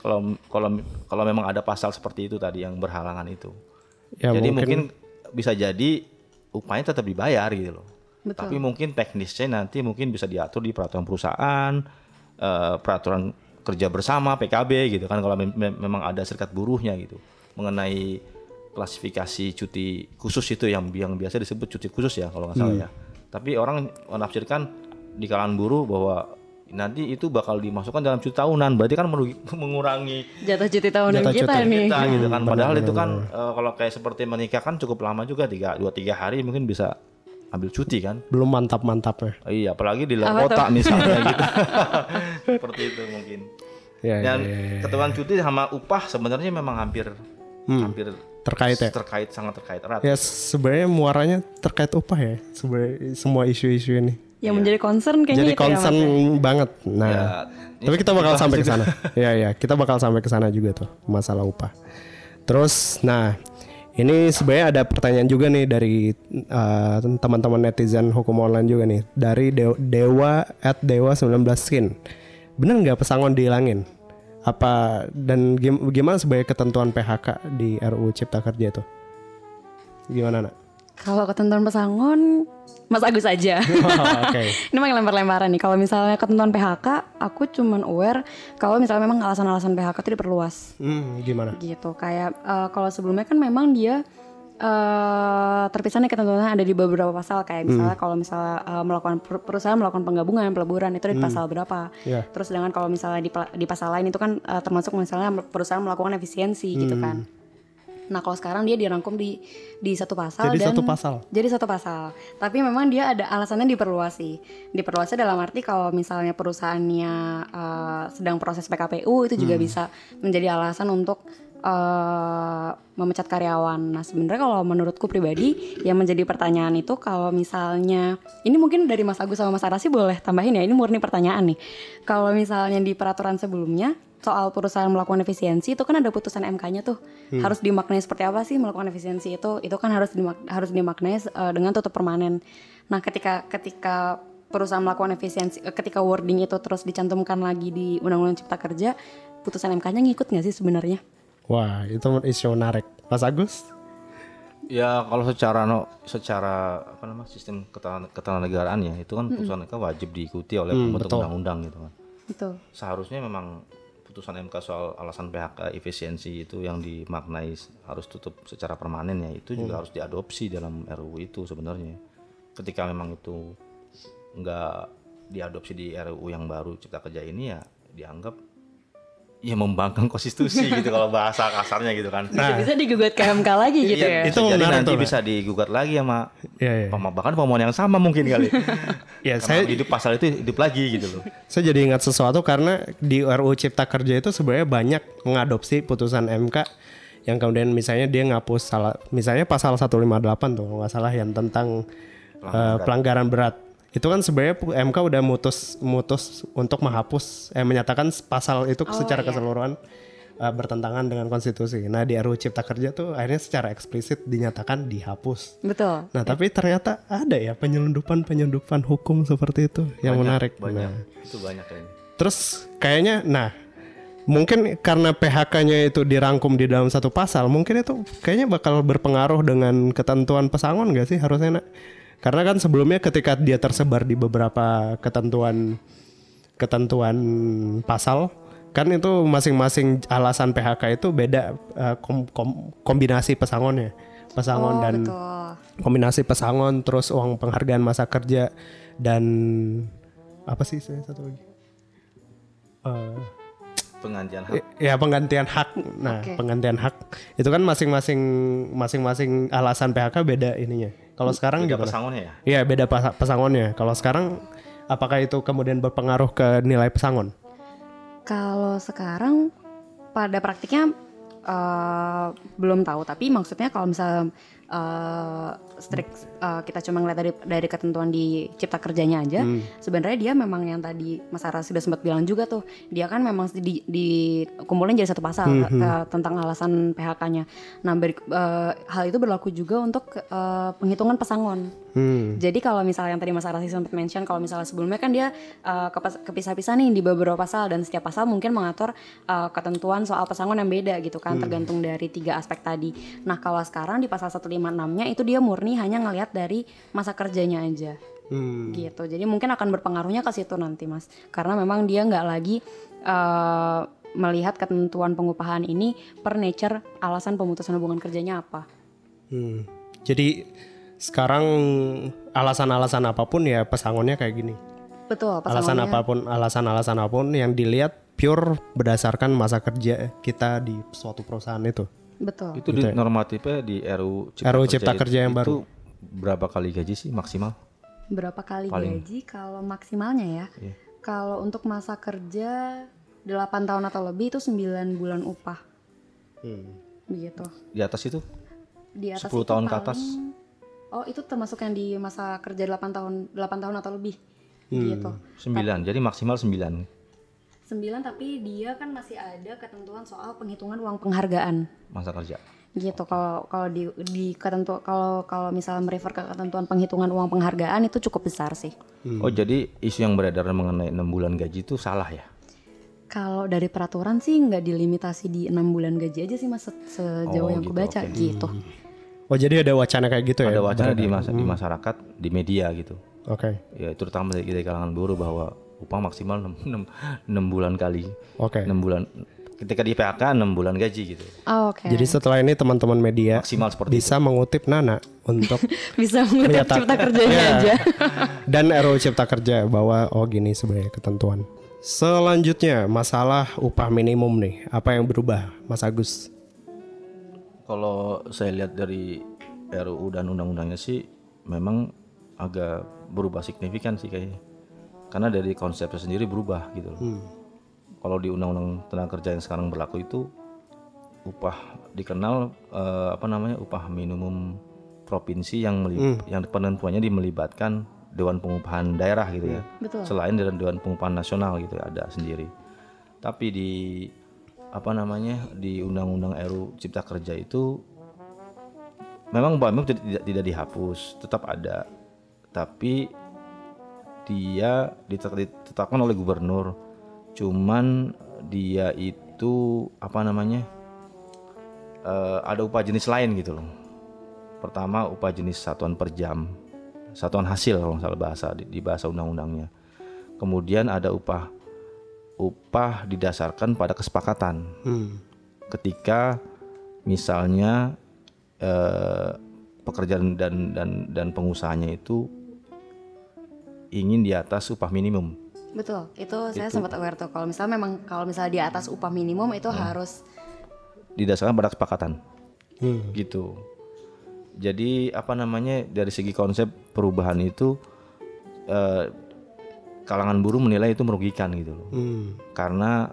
Kalau memang ada pasal seperti itu tadi yang berhalangan itu. Ya, jadi mungkin bisa jadi upahnya tetap dibayar gitu loh. Betul. Tapi mungkin teknisnya nanti mungkin bisa diatur di peraturan perusahaan, peraturan kerja bersama PKB gitu kan, kalau memang ada serikat buruhnya gitu mengenai klasifikasi cuti khusus itu yang biasa disebut cuti khusus ya kalau nggak salah ya. Tapi orang menafsirkan di kalangan buruh bahwa nanti itu bakal dimasukkan dalam cuti tahunan, berarti kan mengurangi Jatah cuti tahunan Jatah kita cuti nih. kita gitu kan. Padahal benar, itu kan kalau kayak seperti menikah kan cukup lama juga, 2-3 hari mungkin bisa ambil cuti kan. Belum mantap-mantapnya. Iya, apalagi di luar kota misalnya gitu. Seperti itu mungkin. Dan ketentuan cuti sama upah sebenarnya memang hampir Terkait ya? sangat terkait erat. Ya sebenarnya muaranya terkait upah ya. Sebenarnya semua isu-isu ini. Yang menjadi concern kayaknya Jadi itu concern ya, Mas, ya. banget. Nah, Ya, tapi kita bakal sampai ke sana. Ya, kita bakal sampai ke sana juga tuh masalah upah. Terus, nah ini sebenarnya ada pertanyaan juga nih dari teman-teman netizen hukum online juga nih, dari Dewa @dewa19skin. Bener nggak pesangon dihilangin? Apa dan gimana sebagai ketentuan PHK di RUU Cipta Kerja itu? Gimana nak? Kalau ketentuan pesangon, Mas Agus aja. Oke. Ini mah lempar-lemparan nih. Kalau misalnya ketentuan PHK, aku cuman aware kalau misalnya memang alasan-alasan PHK itu diperluas. Gimana? Gitu. Kayak kalau sebelumnya kan memang dia terpisah nih ketentuannya ada di beberapa pasal, kayak misalnya kalau misalnya melakukan perusahaan melakukan penggabungan peleburan itu di pasal berapa. Yeah. Terus dengan kalau misalnya di pasal lain itu kan termasuk misalnya perusahaan melakukan efisiensi gitu kan. Nah kalau sekarang dia dirangkum di satu pasal. Jadi dan satu pasal. Jadi satu pasal. Tapi memang dia ada alasannya diperluas sih. Diperluasnya dalam arti kalau misalnya perusahaannya sedang proses PKPU itu juga bisa menjadi alasan untuk memecat karyawan. Nah sebenarnya kalau menurutku pribadi yang menjadi pertanyaan itu kalau misalnya ini mungkin dari Mas Agus sama Mas Arasi boleh tambahin ya, ini murni pertanyaan nih. Kalau misalnya di peraturan sebelumnya soal perusahaan melakukan efisiensi itu kan ada putusan MK-nya tuh, harus dimaknai seperti apa sih melakukan efisiensi itu kan harus dimaknai dengan tutup permanen. Nah ketika perusahaan melakukan efisiensi, ketika wording itu terus dicantumkan lagi di Undang-Undang Cipta Kerja, putusan MK-nya ngikut nggak sih sebenarnya? Wah, itu isu menarik. Mas Agus? Ya kalau secara apa namanya sistem ketenaganegaraan ya itu kan putusan MK wajib diikuti oleh pembentuk undang-undang gitu kan. Betul. Seharusnya memang putusan MK soal alasan PHK efisiensi itu yang dimaknai harus tutup secara permanen ya itu juga harus diadopsi dalam RUU itu sebenarnya. Ketika memang itu nggak diadopsi di RUU yang baru Cipta Kerja ini ya dianggap ya membangkang konstitusi gitu kalau bahasa kasarnya gitu kan. Bisa digugat ke MK lagi gitu ya. Itu Jadi menarik nanti tuh, bisa digugat lagi sama Iya. bahkan pemohon yang sama mungkin kali. Ya, Karena hidup pasal itu hidup lagi gitu loh. Saya jadi ingat sesuatu karena di RUU Cipta Kerja itu sebenarnya banyak mengadopsi putusan MK yang kemudian misalnya dia ngapus misalnya pasal 158 tuh kalau nggak salah yang tentang pelanggaran berat. Itu kan sebenarnya MK udah mutus untuk menghapus menyatakan pasal itu secara keseluruhan bertentangan dengan konstitusi. Nah di RUU Cipta Kerja tuh akhirnya secara eksplisit dinyatakan dihapus. Betul. Nah tapi ternyata ada ya penyelundupan hukum seperti itu yang menarik. Banyak. Nah, Itu banyak kayaknya. terus kayaknya mungkin karena PHK-nya itu dirangkum di dalam satu pasal, mungkin itu kayaknya bakal berpengaruh dengan ketentuan pesangon nggak sih harusnya nak? Karena kan sebelumnya ketika dia tersebar di beberapa ketentuan pasal, kan itu masing-masing alasan PHK itu beda kombinasi pesangonnya. Dan betul. Kombinasi pesangon terus uang penghargaan masa kerja dan apa sih satu lagi? Penggantian hak. Ya penggantian hak. Nah, penggantian hak itu kan masing-masing alasan PHK beda ininya. Kalau sekarang beda gimana? pesangonnya ya? Iya, beda pesangonnya. Kalau sekarang apakah itu kemudian berpengaruh ke nilai pesangon? Kalau sekarang pada praktiknya belum tahu, tapi maksudnya kalau misalnya strict kita cuma ngeliat dari ketentuan di Cipta Kerjanya aja, sebenarnya dia memang yang tadi Mas Ara sudah sempat bilang juga tuh, dia kan memang dikumpulin jadi satu pasal tentang alasan PHK-nya. Nah hal itu berlaku juga untuk penghitungan pesangon. Jadi kalau misalnya yang tadi Mas Ara sempat mention, kalau misalnya sebelumnya kan dia kepisah-pisah nih di beberapa pasal, dan setiap pasal mungkin mengatur ketentuan soal pesangon yang beda gitu kan, tergantung dari 3 aspek tadi. Nah kalau sekarang di pasal 156-nya itu dia murni hanya ngelihat dari masa kerjanya aja. Gitu. Jadi mungkin akan berpengaruhnya ke situ nanti Mas, karena memang dia nggak lagi melihat ketentuan pengupahan ini per nature alasan pemutusan hubungan kerjanya apa. Jadi sekarang alasan-alasan apapun ya pesangonnya kayak gini. Betul, pasangannya. alasan apapun yang dilihat pure berdasarkan masa kerja kita di suatu perusahaan itu. Betul. Itu di normatifnya di RUU Cipta Kerja yang baru. Itu berapa kali gaji sih maksimal? Berapa kali Paling. gaji kalau maksimalnya ya? Iya. Kalau untuk masa kerja 8 tahun atau lebih itu 9 bulan upah. Begitu. Di atas itu? Di atas 10 itu tahun ke paling- atas? Oh, itu termasuk yang di masa kerja 8 tahun atau lebih. Gitu. 9, jadi maksimal 9. 9, tapi dia kan masih ada ketentuan soal penghitungan uang penghargaan. Masa kerja. Gitu. Kalau di ketentuan kalau misalnya merefer ke ketentuan penghitungan uang penghargaan itu cukup besar sih. Oh, jadi isu yang beredar mengenai 6 bulan gaji itu salah ya? Kalau dari peraturan sih nggak dilimitasi di 6 bulan gaji aja sih mas, sejauh yang gitu, aku baca oke. gitu. Oh jadi ada wacana kayak gitu ya? Ada wacana di masyarakat, di media gitu. Oke. Ya, terutama dari kalangan buruh bahwa upah maksimal 6 bulan kali. Oke. 6 bulan. Ketika di PHK 6 bulan gaji gitu. Oh, oke. Jadi setelah ini teman-teman media Maksimal seperti bisa mengutip Nana untuk Bisa mengutip menyatakan- cipta kerjanya Ya. aja. dan RUU Cipta Kerja bahwa oh gini sebenarnya ketentuan. Selanjutnya masalah upah minimum nih, apa yang berubah, Mas Agus? Kalau saya lihat dari RUU dan undang-undangnya sih memang agak berubah signifikan sih kayaknya. Karena dari konsepnya sendiri berubah gitu loh. Kalau di undang-undang tenaga kerja yang sekarang berlaku itu upah dikenal upah minimum provinsi yang yang penentuannya melibatkan Dewan Pengupahan Daerah gitu ya. Betul. Selain dari Dewan Pengupahan Nasional gitu ada sendiri. Tapi di di Undang-Undang RUU Cipta Kerja itu memang upah minimum tidak dihapus, tetap ada. Tapi dia ditetapkan oleh gubernur. Cuman dia itu ada upah jenis lain gitu loh. Pertama upah jenis satuan per jam, satuan hasil kalau nggak salah bahasa di bahasa undang-undangnya. Kemudian ada upah didasarkan pada kesepakatan. Ketika misalnya pekerjaan dan pengusahanya itu ingin di atas upah minimum. Betul. Itu saya sempat aware tuh. Kalau misalnya di atas upah minimum itu harus Didasarkan pada kesepakatan. Gitu. Jadi dari segi konsep perubahan itu kalangan buruh menilai itu merugikan gitu loh. Karena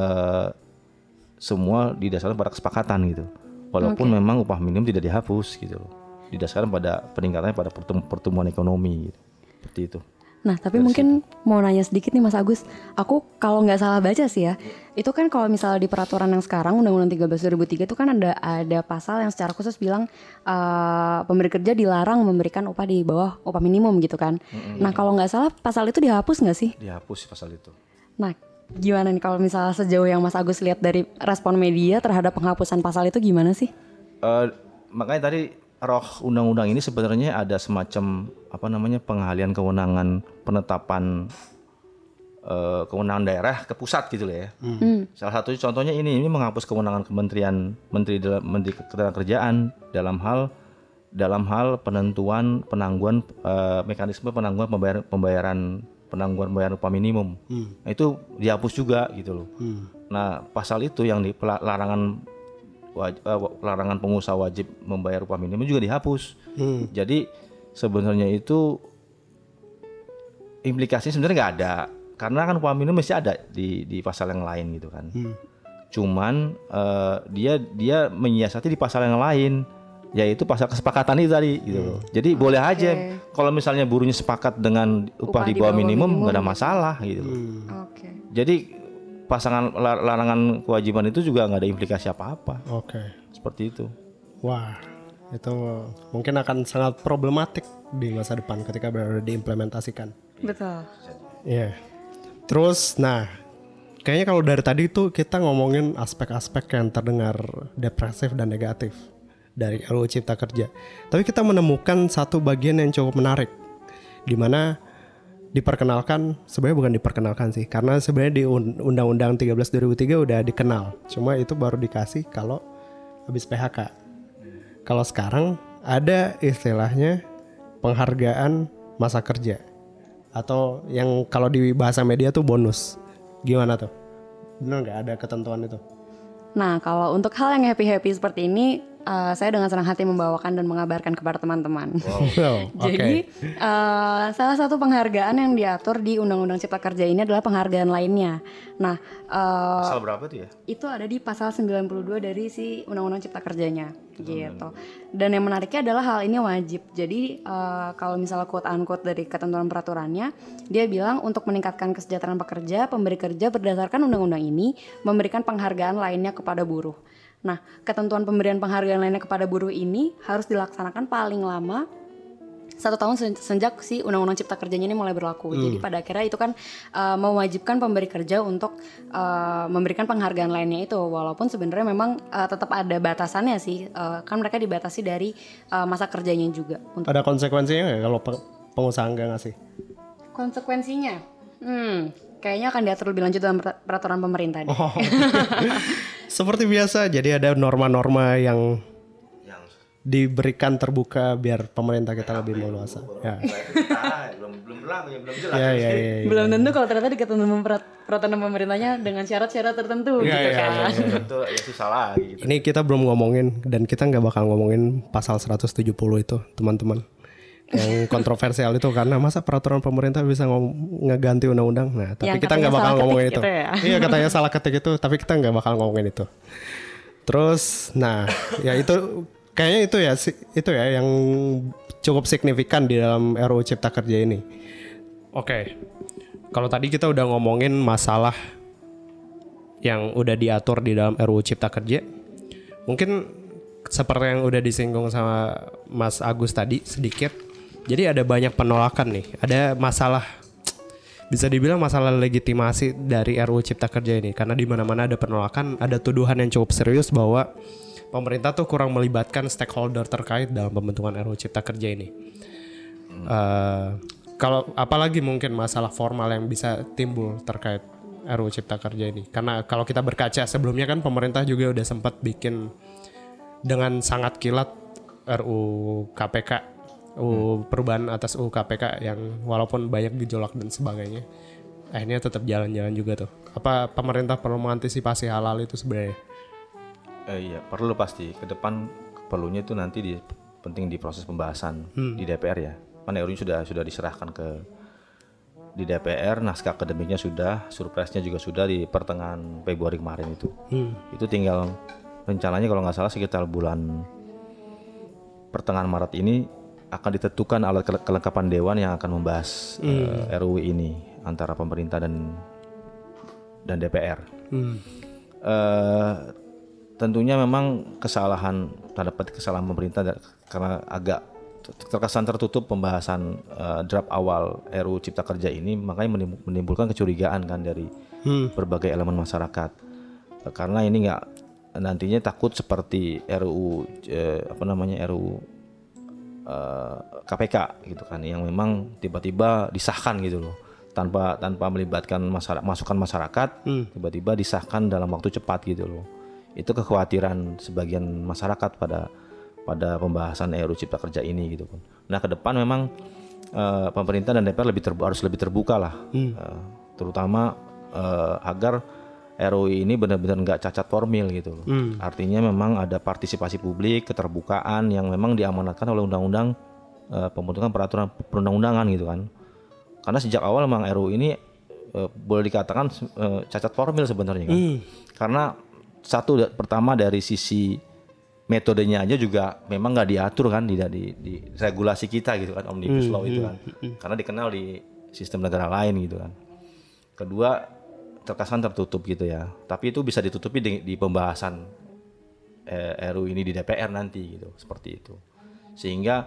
semua didasarkan pada kesepakatan gitu. Walaupun memang upah minimum tidak dihapus gitu loh. Didasarkan pada peningkatannya pada pertumbuhan ekonomi gitu. Seperti itu. Nah, tapi mungkin mau nanya sedikit nih Mas Agus. Aku kalau nggak salah baca sih ya, itu kan kalau misalnya di peraturan yang sekarang Undang-Undang 13 2003 itu kan ada pasal yang secara khusus bilang pemberi kerja dilarang memberikan upah di bawah upah minimum gitu kan. Nah, kalau nggak salah pasal itu dihapus nggak sih? Dihapus pasal itu. Nah, gimana nih kalau misalnya sejauh yang Mas Agus lihat dari respon media terhadap penghapusan pasal itu gimana sih? Makanya tadi roh undang-undang ini sebenarnya ada semacam pengalihan kewenangan penetapan kewenangan daerah ke pusat gitu loh ya. Salah satu contohnya ini menghapus kewenangan Menteri Ketenagakerjaan dalam hal penentuan penangguhan mekanisme penangguhan pembayaran upah minimum. Nah, itu dihapus juga gitu loh. Nah, pasal itu yang di larangan pengusaha wajib membayar upah minimum juga dihapus. Jadi sebenarnya itu implikasinya sebenarnya nggak ada, karena kan upah minimum masih ada di pasal yang lain gitu kan. Cuman dia menyiasati di pasal yang lain, yaitu pasal kesepakatan itu tadi gitu loh. Jadi boleh aja kalau misalnya buruhnya sepakat dengan upah di bawah minimum nggak ada masalah gitu loh. Jadi pasangan larangan kewajiban itu juga nggak ada implikasi apa-apa. Seperti itu. Wah, itu mungkin akan sangat problematik di masa depan ketika berada diimplementasikan. Betul. Iya. Terus, nah, kayaknya kalau dari tadi itu kita ngomongin aspek-aspek yang terdengar depresif dan negatif dari RUU Cipta Kerja. Tapi kita menemukan satu bagian yang cukup menarik, di mana sebenarnya bukan diperkenalkan sih, karena sebenarnya di Undang-Undang 13 2003 udah dikenal. Cuma itu baru dikasih kalau habis PHK. Kalau sekarang ada istilahnya penghargaan masa kerja. atau yang kalau di bahasa media tuh bonus. Gimana tuh? Benar nggak ada ketentuan itu? Nah, kalau untuk hal yang happy-happy seperti ini, saya dengan senang hati membawakan dan mengabarkan kepada teman-teman. Wow. Jadi, salah satu penghargaan yang diatur di Undang-Undang Cipta Kerja ini adalah penghargaan lainnya. Nah, Pasal berapa tuh ya? itu ada di pasal 92 dari si Undang-Undang Cipta Kerjanya, gitu. Dan yang menariknya adalah hal ini wajib. Jadi, kalau misalnya quote-unquote dari ketentuan peraturannya, dia bilang untuk meningkatkan kesejahteraan pekerja, pemberi kerja berdasarkan undang-undang ini memberikan penghargaan lainnya kepada buruh. Nah, ketentuan pemberian penghargaan lainnya kepada buruh ini harus dilaksanakan paling lama 1 tahun sejak si Undang-Undang Cipta Kerjanya ini mulai berlaku. Jadi pada akhirnya itu kan mewajibkan pemberi kerja untuk memberikan penghargaan lainnya itu. Walaupun sebenarnya memang tetap ada batasannya sih. Kan mereka dibatasi dari masa kerjanya juga. Ada konsekuensinya nggak kalau pengusaha nggak ngasih? Konsekuensinya? Kayaknya akan diatur lebih lanjut dalam peraturan pemerintah. Oh. Seperti biasa, jadi ada norma-norma yang diberikan terbuka biar pemerintah kita lebih leluasa. Ya. belum jelas. Ya. Belum tentu kalau ternyata di ketentuan peraturan pemerintahnya dengan syarat-syarat tertentu gitu kan. Tentu ya susah lagi. Gitu. Ini kita belum ngomongin dan kita nggak bakal ngomongin pasal 170 itu, teman-teman. Yang kontroversial itu karena masa peraturan pemerintah bisa ngeganti undang-undang. Nah, tapi kita nggak bakal ngomongin itu. Ya? Iya, katanya salah ketik itu, tapi kita nggak bakal ngomongin itu. Terus, nah, ya itu kayaknya itu ya yang cukup signifikan di dalam RUU Cipta Kerja ini. Oke. Kalau tadi kita udah ngomongin masalah yang udah diatur di dalam RUU Cipta Kerja, mungkin seperti yang udah disinggung sama Mas Agus tadi sedikit. Jadi ada banyak penolakan nih. Ada masalah, bisa dibilang masalah legitimasi dari RUU Cipta Kerja ini. Karena di mana-mana ada penolakan, ada tuduhan yang cukup serius bahwa pemerintah tuh kurang melibatkan stakeholder terkait dalam pembentukan RUU Cipta Kerja ini. Kalau apalagi mungkin masalah formal yang bisa timbul terkait RUU Cipta Kerja ini. Karena kalau kita berkaca sebelumnya kan pemerintah juga udah sempat bikin dengan sangat kilat RUU KPK, perubahan atas UU KPK yang walaupun banyak gejolak dan sebagainya, akhirnya tetap jalan-jalan juga tuh. Apa pemerintah perlu mengantisipasi hal-hal itu sebenarnya? Iya, perlu pasti. Ke depan perlunya itu nanti penting di proses pembahasan di DPR ya. Kan RUU sudah diserahkan di DPR, naskah akademiknya sudah, surpresnya juga sudah di pertengahan Februari kemarin itu. Itu tinggal rencananya kalau nggak salah sekitar bulan pertengahan Maret ini akan ditentukan alat kelengkapan dewan yang akan membahas RUU ini antara pemerintah dan DPR. Tentunya memang kesalahan pemerintah karena agak terkesan tertutup pembahasan draft awal RUU Cipta Kerja ini, makanya menimbulkan kecurigaan kan dari berbagai elemen masyarakat. Karena ini nggak nantinya takut seperti RUU RUU KPK gitu kan, yang memang tiba-tiba disahkan gitu loh tanpa melibatkan masukan masyarakat, tiba-tiba disahkan dalam waktu cepat gitu loh. Itu kekhawatiran sebagian masyarakat pada pembahasan RUU Cipta Kerja ini gitu kan. Nah, ke depan memang pemerintah dan DPR harus lebih terbuka lah, terutama agar RUU ini benar-benar nggak cacat formil gitu loh. Artinya memang ada partisipasi publik, keterbukaan yang memang diamanatkan oleh undang-undang pembentukan peraturan perundang-undangan gitu kan. Karena sejak awal memang RUU ini boleh dikatakan cacat formil sebenarnya kan. Karena pertama dari sisi metodenya aja juga memang nggak diatur kan di regulasi kita gitu kan, Omnibus Law itu kan. Karena dikenal di sistem negara lain gitu kan. Kedua, terkesan tertutup gitu ya. Tapi itu bisa ditutupi di pembahasan RUU ini di DPR nanti gitu, seperti itu. Sehingga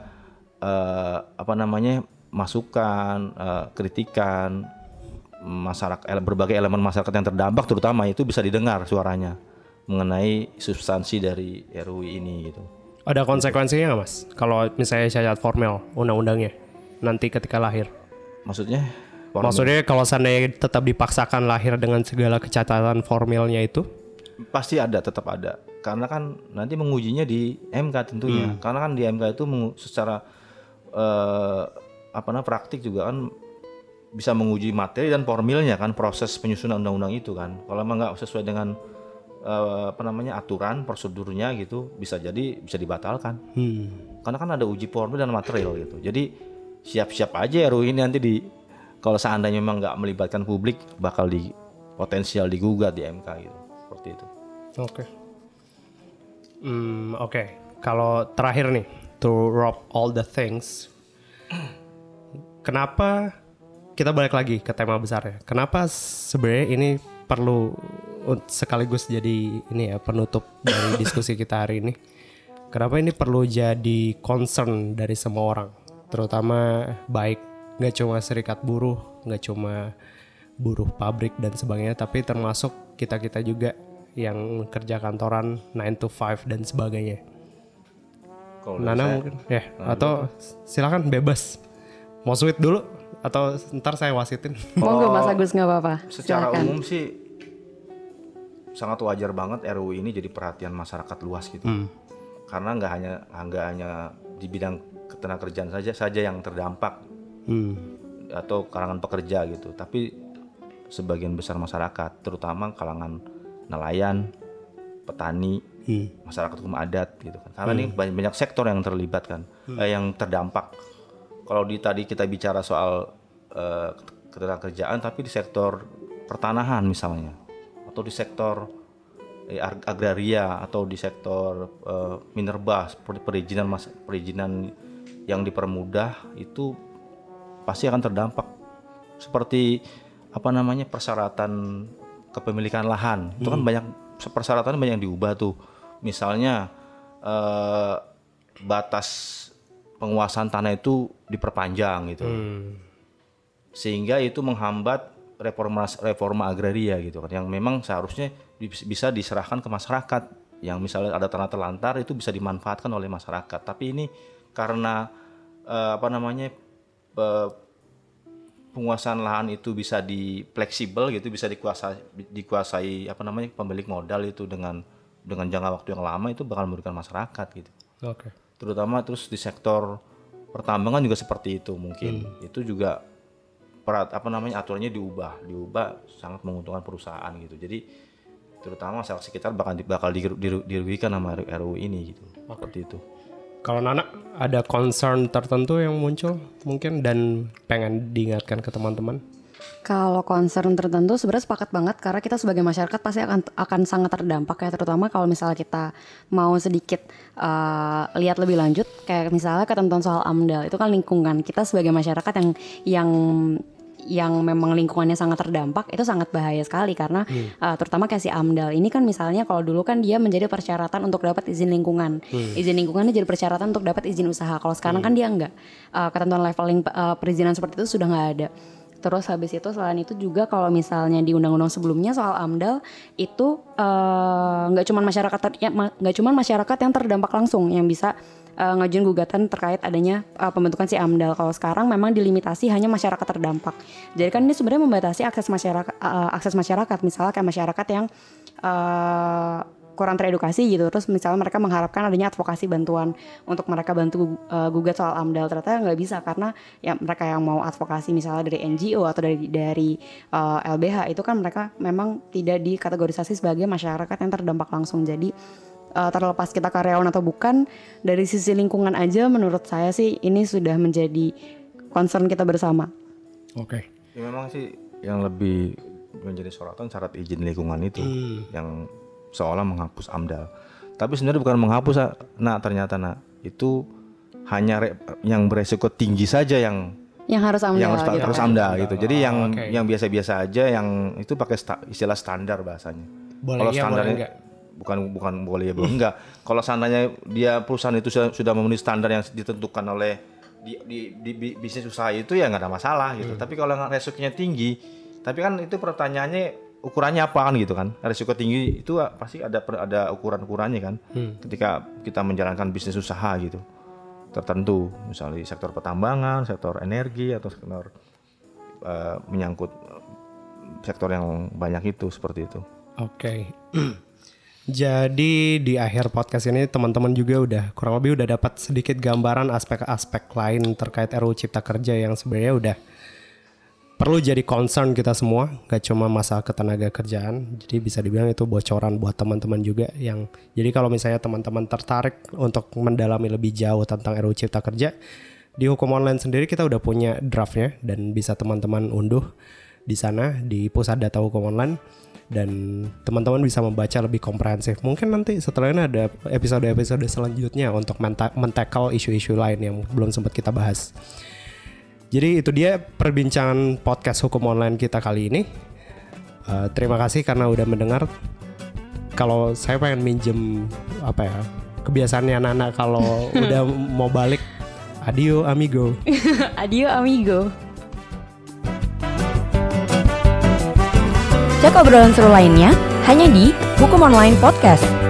masukan, kritikan masyarakat, berbagai elemen masyarakat yang terdampak terutama itu bisa didengar suaranya mengenai substansi dari RUU ini gitu. Ada konsekuensinya nggak, Mas? Kalau misalnya cacat formal undang-undangnya nanti ketika lahir? Maksudnya kalau seandainya tetap dipaksakan lahir dengan segala kecacatan formilnya itu? Pasti tetap ada. Karena kan nanti mengujinya di MK tentunya. Karena kan di MK itu secara praktik juga kan bisa menguji materi dan formilnya kan, proses penyusunan undang-undang itu kan. Kalau memang nggak sesuai dengan aturan prosedurnya gitu, bisa dibatalkan. Karena kan ada uji formil dan material gitu. Jadi siap-siap aja RUU ini nanti kalau seandainya memang nggak melibatkan publik bakal potensial digugat di MK gitu. Seperti itu. Oke. Kalau terakhir nih, to wrap all the things, kenapa kita balik lagi ke tema besarnya? Kenapa sebenarnya ini perlu sekaligus jadi ini ya penutup dari diskusi kita hari ini? Kenapa ini perlu jadi concern dari semua orang, terutama baik nggak cuma serikat buruh, nggak cuma buruh pabrik dan sebagainya, tapi termasuk kita juga yang kerja kantoran 9 to 5 dan sebagainya. Nana mungkin atau silakan bebas. Mau sweet dulu atau ntar saya wasitin. Monggo Mas Agus, nggak apa-apa. Secara Silakan. umum sih sangat wajar banget RUU ini jadi perhatian masyarakat luas gitu. Karena nggak hanya di bidang ketenagakerjaan saja yang terdampak atau kalangan pekerja gitu, tapi sebagian besar masyarakat, terutama kalangan nelayan, petani, masyarakat hukum adat gitu kan. Karena ini banyak sektor yang terlibat kan, yang terdampak. Kalau tadi kita bicara soal ketenagakerjaan, tapi di sektor pertanahan misalnya, atau di sektor agraria, atau di sektor minerba, seperti perizinan yang dipermudah itu pasti akan terdampak. Seperti persyaratan kepemilikan lahan, itu kan banyak persyaratan banyak diubah tuh. Misalnya batas penguasaan tanah itu diperpanjang gitu, sehingga itu menghambat reforma agraria gitu kan, yang memang seharusnya bisa diserahkan ke masyarakat, yang misalnya ada tanah terlantar itu bisa dimanfaatkan oleh masyarakat. Tapi ini karena penguasaan lahan itu bisa fleksibel gitu, bisa dikuasai pemilik modal itu dengan jangka waktu yang lama, itu bakal merugikan masyarakat gitu. Terutama terus di sektor pertambangan juga seperti itu mungkin. Itu juga aturannya diubah sangat menguntungkan perusahaan gitu. Jadi terutama masyarakat sekitar bakal dirugikan sama RUU ini gitu. Seperti itu. Kalau Nana ada concern tertentu yang muncul mungkin dan pengen diingatkan ke teman-teman? Kalau concern tertentu sebenarnya sepakat banget, karena kita sebagai masyarakat pasti akan sangat terdampak ya, terutama kalau misalnya kita mau sedikit lihat lebih lanjut, kayak misalnya ketentuan soal AMDAL, itu kan lingkungan kita sebagai masyarakat yang memang lingkungannya sangat terdampak, itu sangat bahaya sekali karena terutama kayak si AMDAL ini kan misalnya kalau dulu kan dia menjadi persyaratan untuk dapat izin lingkungan. Izin lingkungannya jadi persyaratan untuk dapat izin usaha. Kalau sekarang kan dia enggak. Ketentuan leveling perizinan seperti itu sudah enggak ada. Terus habis itu selain itu juga kalau misalnya di undang-undang sebelumnya soal AMDAL itu nggak cuma masyarakat yang terdampak langsung yang bisa ngajuin gugatan terkait adanya pembentukan si AMDAL. Kalau sekarang memang dilimitasi hanya masyarakat terdampak. Jadi kan ini sebenarnya membatasi akses masyarakat. Misalnya kayak masyarakat yang kurang teredukasi gitu, terus misalnya mereka mengharapkan adanya advokasi bantuan untuk mereka bantu gugat soal AMDAL, ternyata nggak bisa karena ya mereka yang mau advokasi misalnya dari NGO atau dari LBH itu kan mereka memang tidak dikategorisasi sebagai masyarakat yang terdampak langsung. Jadi terlepas kita karyawan atau bukan, dari sisi lingkungan aja menurut saya sih ini sudah menjadi concern kita bersama. Ya memang sih yang lebih menjadi sorotan syarat izin lingkungan itu yang seolah menghapus AMDAL. Tapi sebenarnya bukan menghapus, ternyata itu hanya yang beresiko tinggi saja yang harus AMDAL gitu. Jadi yang biasa-biasa aja, yang itu pakai istilah standar bahasanya. Kalau standarnya bukan boleh ya belum enggak. Kalau seandainya dia perusahaan itu sudah memenuhi standar yang ditentukan oleh di bisnis usaha itu ya nggak ada masalah gitu. Tapi kalau resikonya tinggi, tapi kan itu pertanyaannya ukurannya apa kan gitu kan. Risiko tinggi itu pasti ada ukuran-ukurannya kan. Ketika kita menjalankan bisnis usaha gitu tertentu, misalnya di sektor pertambangan, sektor energi, atau sektor menyangkut sektor yang banyak itu, seperti itu. Jadi di akhir podcast ini teman-teman juga udah kurang lebih udah dapat sedikit gambaran aspek-aspek lain terkait RUU Cipta Kerja yang sebenarnya udah perlu jadi concern kita semua, gak cuma masalah ketenaga kerjaan. Jadi bisa dibilang itu bocoran buat teman-teman juga yang, jadi kalau misalnya teman-teman tertarik untuk mendalami lebih jauh tentang RUU Cipta Kerja, di Hukum Online sendiri kita udah punya draftnya dan bisa teman-teman unduh di sana di Pusat Data Hukum Online, dan teman-teman bisa membaca lebih komprehensif. Mungkin nanti setelah ini ada episode-episode selanjutnya untuk men-tackle isu-isu lain yang belum sempat kita bahas. Jadi itu dia perbincangan podcast Hukum Online kita kali ini. Terima kasih karena udah mendengar. Kalau saya pengen minjem kebiasaannya anak-anak kalau udah mau balik, adio amigo. Adio amigo. Cek obrolan seru lainnya hanya di Hukum Online Podcast.